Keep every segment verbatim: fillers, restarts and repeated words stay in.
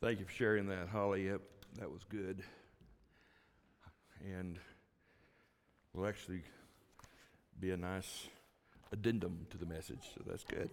Thank you for sharing that, Holly. Yep, that was good. And will actually be a nice addendum to the message, so that's good.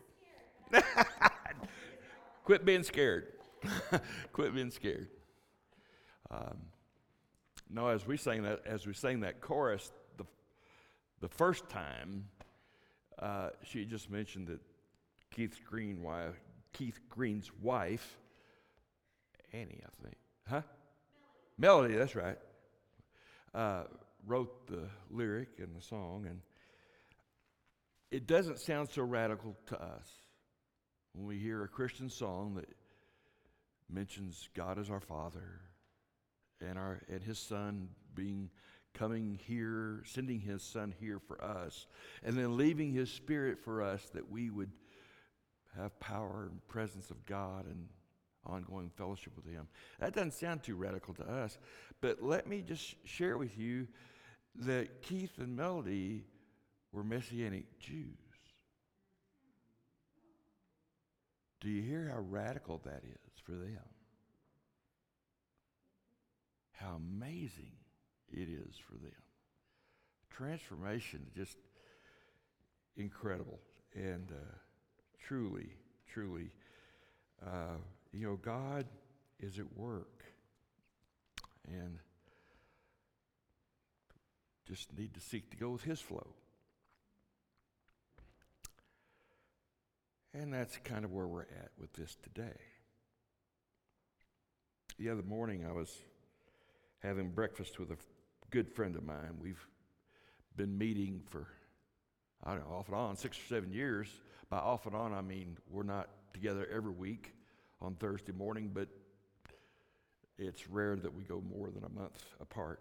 Quit being scared. Quit being scared. Um, no, as we sang that, as we sang that chorus, the the first time, uh, she just mentioned that Keith Green, Keith Green's wife, Annie, I think, huh? Melody, Melody that's right. Uh, wrote the lyric and the song, and it doesn't sound so radical to us when we hear a Christian song that mentions God as our Father and our and His Son being coming here, sending His Son here for us, and then leaving His Spirit for us that we would have power and presence of God and ongoing fellowship with Him. That doesn't sound too radical to us, but let me just share with you that Keith and Melody were Messianic Jews. Do you hear how radical that is for them? How amazing it is for them. Transformation, just incredible. And uh, truly, truly, uh, you know, God is at work. And just need to seek to go with His flow. And that's kind of where we're at with this today. The other morning I was having breakfast with a good friend of mine. We've been meeting for, I don't know, off and on, six or seven years. By off and on, I mean we're not together every week on Thursday morning, but it's rare that we go more than a month apart.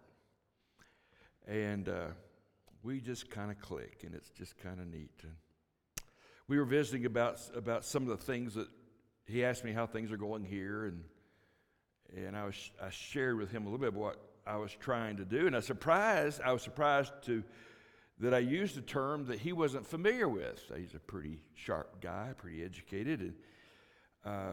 And uh, we just kind of click, and it's just kind of neat. And we were visiting about about some of the things that he asked me how things are going here, and and I was I shared with him a little bit of what I was trying to do, and I surprised I was surprised to that I used a term that he wasn't familiar with. He's a pretty sharp guy, pretty educated, and uh,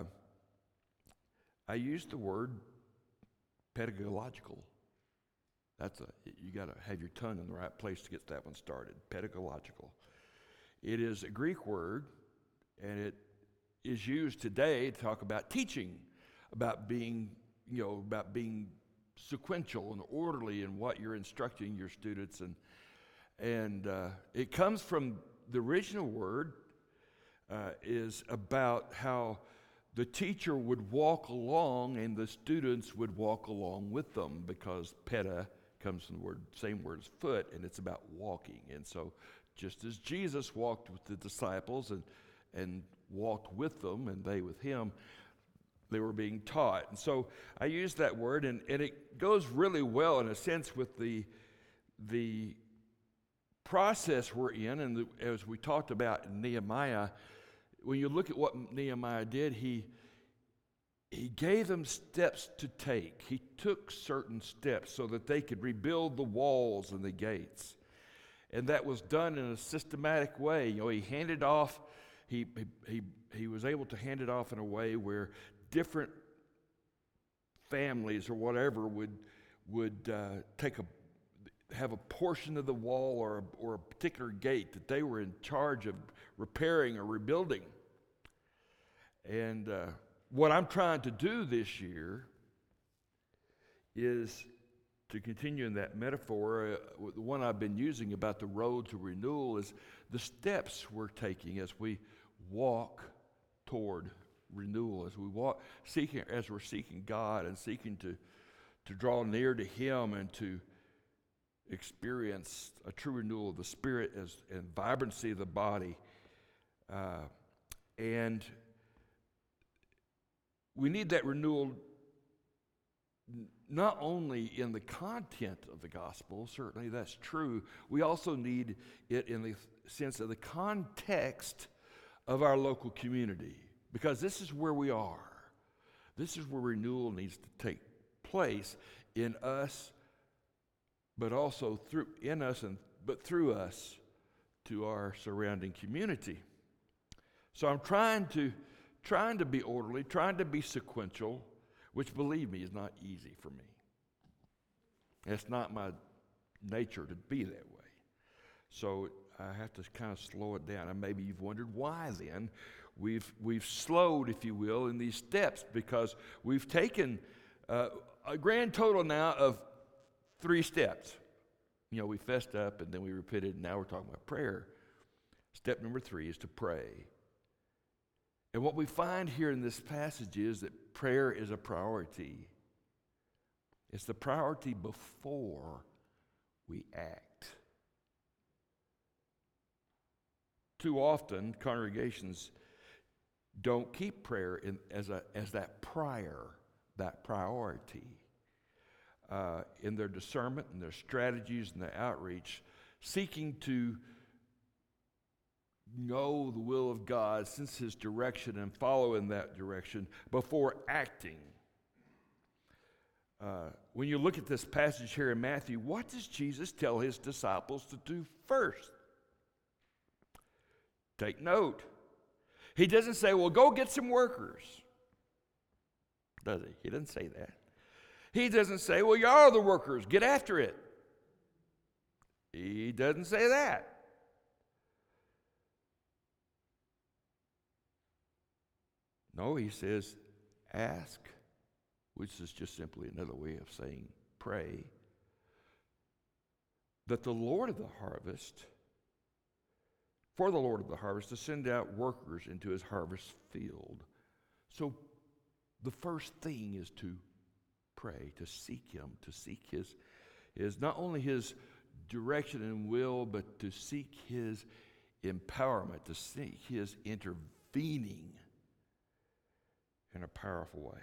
I used the word pedagogical. That's a you got to have your tongue in the right place to get that one started. Pedagogical. It is a Greek word, and it is used today to talk about teaching, about being, you know, about being sequential and orderly in what you're instructing your students, and and uh, it comes from the original word uh, is about how the teacher would walk along and the students would walk along with them, because peda comes from the word same word as foot, and it's about walking. And so just as Jesus walked with the disciples and and walked with them and they with him, they were being taught. And so I use that word, and, and it goes really well in a sense with the the process we're in. And the, as we talked about in Nehemiah, when you look at what Nehemiah did, he he gave them steps to take. He took certain steps so that they could rebuild the walls and the gates. And that was done in a systematic way. You know, he handed off, he he he, he was able to hand it off in a way where different families or whatever would would uh, take a have a portion of the wall or a, or a particular gate that they were in charge of repairing or rebuilding. And uh, what I'm trying to do this year is to continue in that metaphor. Uh, the one I've been using about the road to renewal is the steps we're taking as we walk toward renewal, as we walk, seeking, as we're seeking God and seeking to to draw near to Him and to experience a true renewal of the spirit as and vibrancy of the body. Uh, and we need that renewal not only in the content of the gospel, certainly that's true. We also need it in the sense of the context of our local community, because this is where we are. This is where renewal needs to take place in us, but also through in us and but through us to our surrounding community. So I'm trying to trying to be orderly, trying to be sequential. which, believe me, is not easy for me. It's not my nature to be that way. So I have to kind of slow it down. And maybe you've wondered why then we've, we've slowed, if you will, in these steps, because we've taken uh, a grand total now of three steps. You know, we fessed up and then we repented, and now we're talking about prayer. Step number three is to pray. And what we find here in this passage is that prayer is a priority. It's the priority before we act. Too often, congregations don't keep prayer in, as, a, as that prior, that priority. Uh, in their discernment and their strategies and their outreach, seeking to know the will of God, sense His direction, and follow in that direction before acting. Uh, when you look at this passage here in Matthew, what does Jesus tell His disciples to do first? Take note. He doesn't say, well, go get some workers. Does he? He doesn't say that. He doesn't say, well, y'all are the workers, get after it. He doesn't say that. No, he says, ask, which is just simply another way of saying pray, that the Lord of the harvest, for the Lord of the harvest, to send out workers into His harvest field. So the first thing is to pray, to seek Him, to seek His, His not only His direction and will, but to seek His empowerment, to seek His intervening in a powerful way.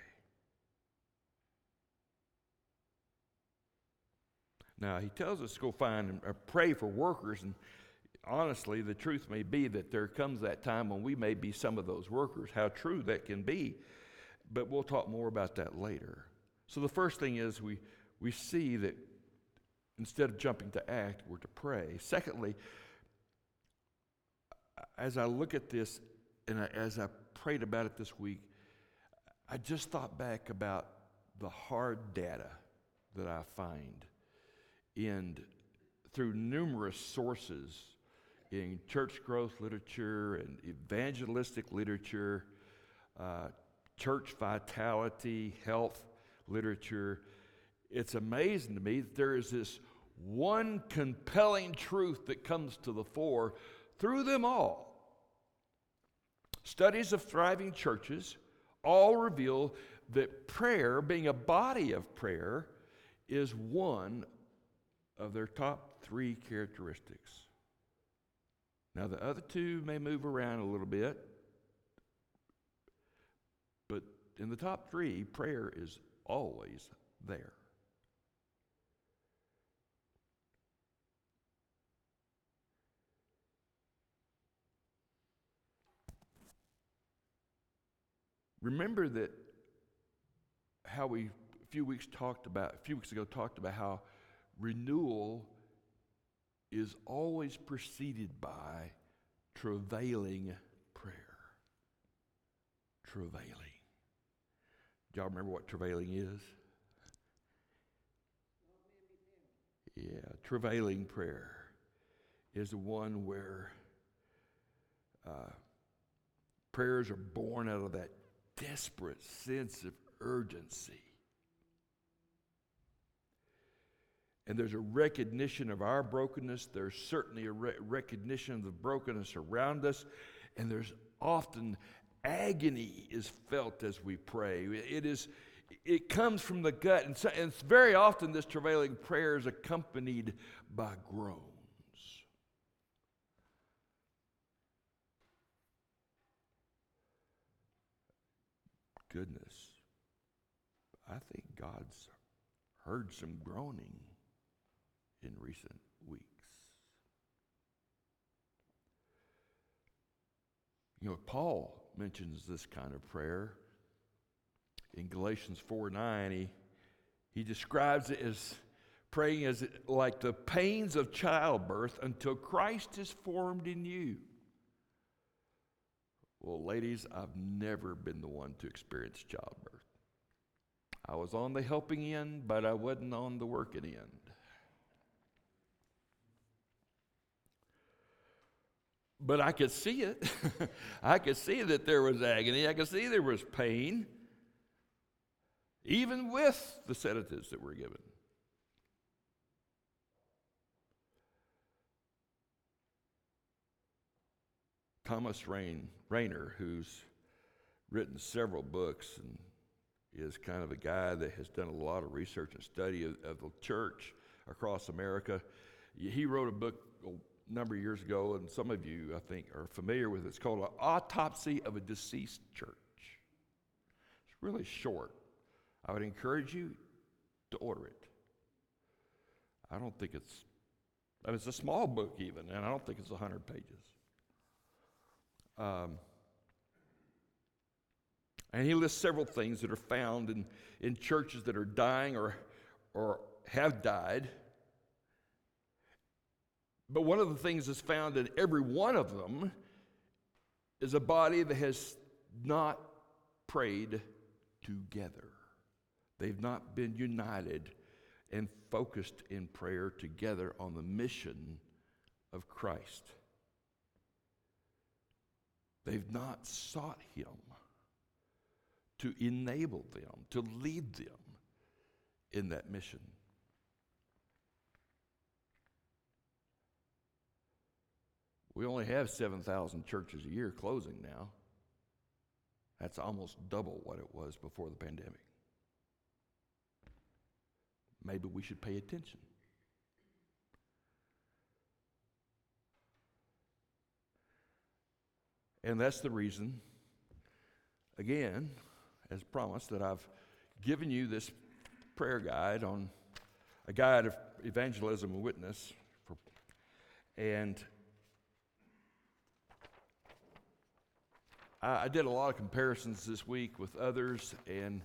Now, He tells us to go find and uh, pray for workers, and honestly, the truth may be that there comes that time when we may be some of those workers. How true that can be, but we'll talk more about that later. So the first thing is we, we see that instead of jumping to act, we're to pray. Secondly, as I look at this and I, as I prayed about it this week, I just thought back about the hard data that I find in through numerous sources in church growth literature and evangelistic literature, uh, church vitality, health literature. It's amazing to me that there is this one compelling truth that comes to the fore through them all. Studies of thriving churches all reveal that prayer, being a body of prayer, is one of their top three characteristics. Now, the other two may move around a little bit, but in the top three, prayer is always there. Remember that how we a few weeks talked about a few weeks ago talked about how renewal is always preceded by travailing prayer. Travailing. Do y'all remember what travailing is? Yeah, travailing prayer is the one where uh, prayers are born out of that desperate sense of urgency. And there's a recognition of our brokenness. There's certainly a re- recognition of the brokenness around us. And there's often agony is felt as we pray. It is, it comes from the gut. And, so, and very often this travailing prayer is accompanied by groans. Goodness, I think God's heard some groaning in recent weeks. You know, Paul mentions this kind of prayer in Galatians four nine. He, he describes it as praying as like the pains of childbirth until Christ is formed in you. Well, ladies, I've never been the one to experience childbirth. I was on the helping end, but I wasn't on the working end. But I could see it. I could see that there was agony. I could see there was pain, even with the sedatives that were given. Thomas Rain, Rayner, who's written several books and is kind of a guy that has done a lot of research and study of, of the church across America. He wrote a book a number of years ago, and some of you, I think, are familiar with it. It's called An Autopsy of a Deceased Church. It's really short. I would encourage you to order it. I don't think it's, I mean, it's a small book even, and I don't think it's one hundred pages. Um, and he lists several things that are found in, in churches that are dying or, or have died. But one of the things that's found in every one of them is a body that has not prayed together. They've not been united and focused in prayer together on the mission of Christ. They've not sought Him to enable them, to lead them in that mission. We only have seven thousand churches a year closing now. That's almost double what it was before the pandemic. Maybe we should pay attention. And that's the reason, again, as promised, that I've given you this prayer guide on a guide of evangelism and witness. For, and I, I did a lot of comparisons this week with others, and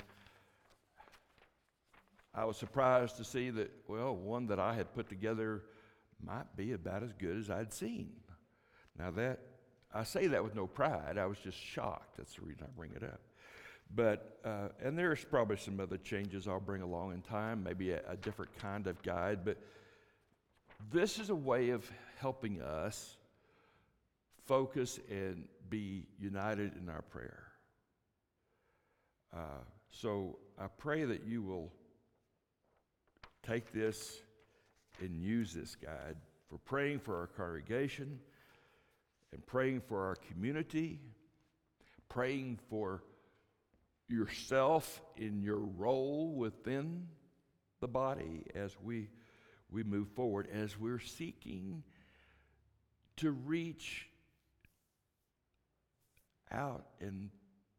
I was surprised to see that, well, one that I had put together might be about as good as I'd seen. Now that, I say that with no pride. I was just shocked. That's the reason I bring it up. But, uh, and there's probably some other changes I'll bring along in time, maybe a, a different kind of guide. But this is a way of helping us focus and be united in our prayer. Uh, so I pray that you will take this and use this guide for praying for our congregation and praying for our community, praying for yourself in your role within the body as we we move forward, as we're seeking to reach out and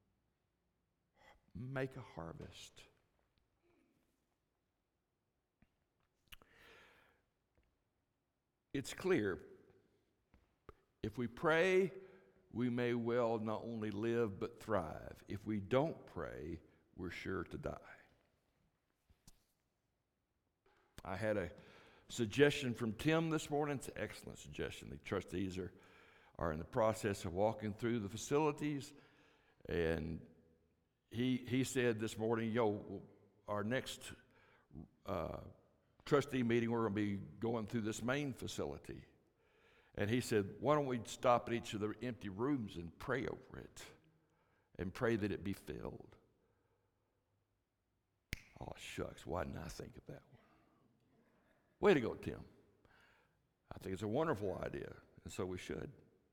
make a harvest. It's clear, if we pray, we may well not only live but thrive. If we don't pray, we're sure to die. I had a suggestion from Tim this morning. It's an excellent suggestion. The trustees are, are in the process of walking through the facilities, and he he said this morning, yo, our next uh, trustee meeting, we're going to be going through this main facility. And he said, why don't we stop at each of the empty rooms and pray over it and pray that it be filled? Oh, shucks, why didn't I think of that one? Way to go, Tim. I think it's a wonderful idea, and so we should.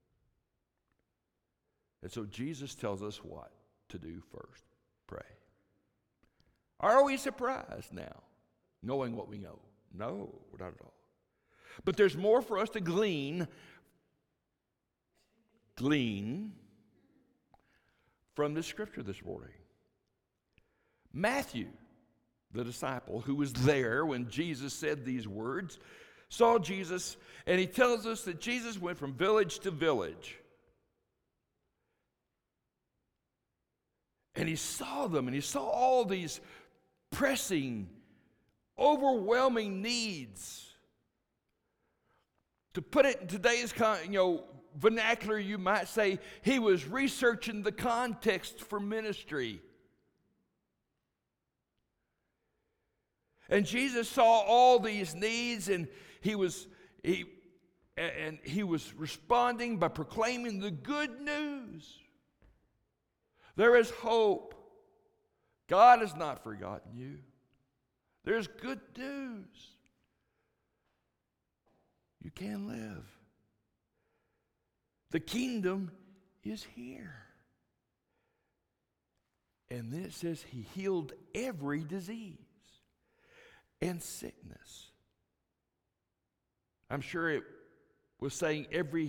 And so Jesus tells us what to do first. Pray. Are we surprised now, knowing what we know? No, not at all. But there's more for us to glean, glean from this scripture this morning. Matthew, the disciple who was there when Jesus said these words, saw Jesus, and he tells us that Jesus went from village to village. And he saw them, and he saw all these pressing, overwhelming needs. To put it in today's you know, vernacular, you might say he was researching the context for ministry. And Jesus saw all these needs, and he was he and he was responding by proclaiming the good news. There is hope. God has not forgotten you. There's good news. You can live. The kingdom is here. And then it says he healed every disease and sickness. I'm sure it was saying every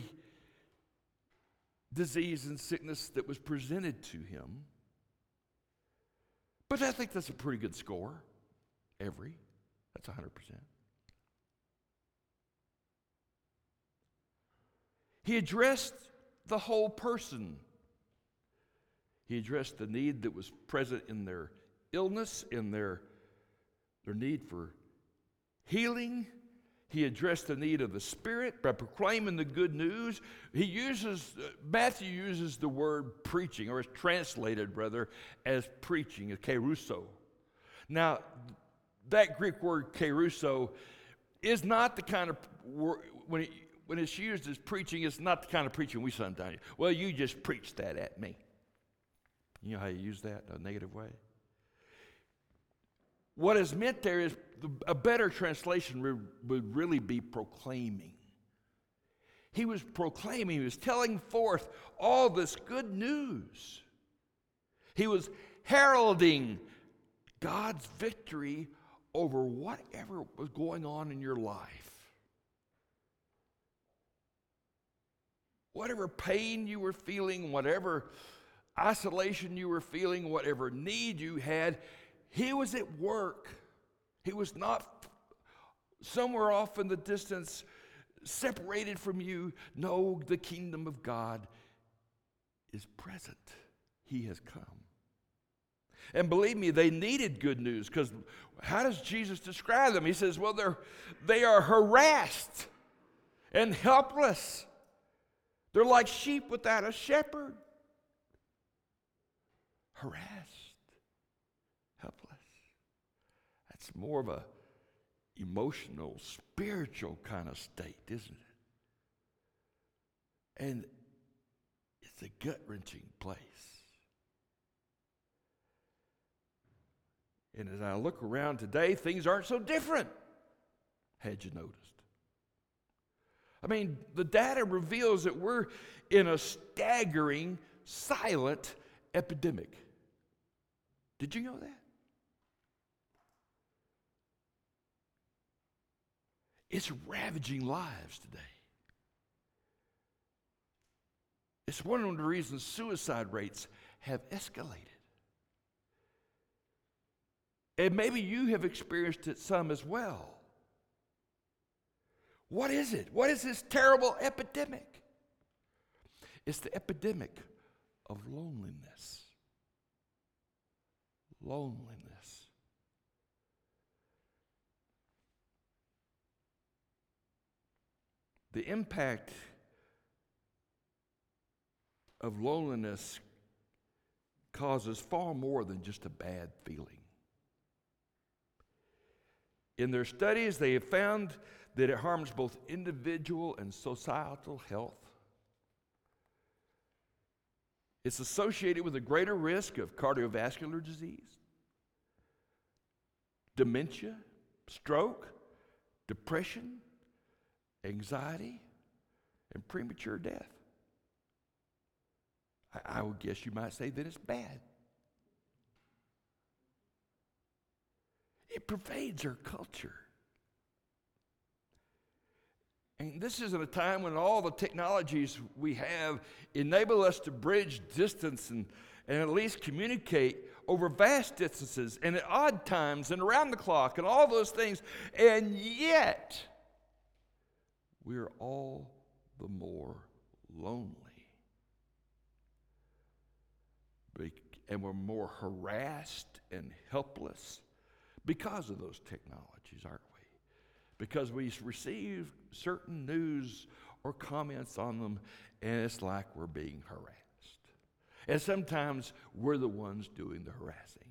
disease and sickness that was presented to him. But I think that's a pretty good score. Every. That's one hundred percent. He addressed the whole person. He addressed the need that was present in their illness, in their, their need for healing. He addressed the need of the Spirit by proclaiming the good news. He uses, uh, Matthew uses the word preaching, or is translated rather as preaching, as keruso. Now, that Greek word keruso is not the kind of word, when it, when it's used as preaching, it's not the kind of preaching we sometimes, well, you just preached that at me. You know how you use that in a negative way? What is meant there is, a better translation would, would really be proclaiming. He was proclaiming, he was telling forth all this good news. He was heralding God's victory over whatever was going on in your life. Whatever pain you were feeling, whatever isolation you were feeling, whatever need you had, he was at work. He was not somewhere off in the distance, separated from you. No, the kingdom of God is present. He has come. And believe me, they needed good news, because how does Jesus describe them? He says, well, they're, they are harassed and helpless. They're like sheep without a shepherd. Harassed, helpless. That's more of a emotional, spiritual kind of state, isn't it? And it's a gut-wrenching place. And as I look around today, things aren't so different. Had you noticed? I mean, the data reveals that we're in a staggering, silent epidemic. Did you know that? It's ravaging lives today. It's one of the reasons suicide rates have escalated. And maybe you have experienced it some as well. What is it? What is this terrible epidemic? It's the epidemic of loneliness. Loneliness. The impact of loneliness causes far more than just a bad feeling. In their studies, they have found that it harms both individual and societal health. It's associated with a greater risk of cardiovascular disease, dementia, stroke, depression, anxiety, and premature death. I, I would guess you might say that it's bad. It pervades our culture. And this isn't a time when all the technologies we have enable us to bridge distance and, and at least communicate over vast distances and at odd times and around the clock and all those things. And yet, we're all the more lonely. And we're more harassed and helpless because of those technologies, aren't we? Because we receive certain news or comments on them, and it's like we're being harassed. And sometimes we're the ones doing the harassing.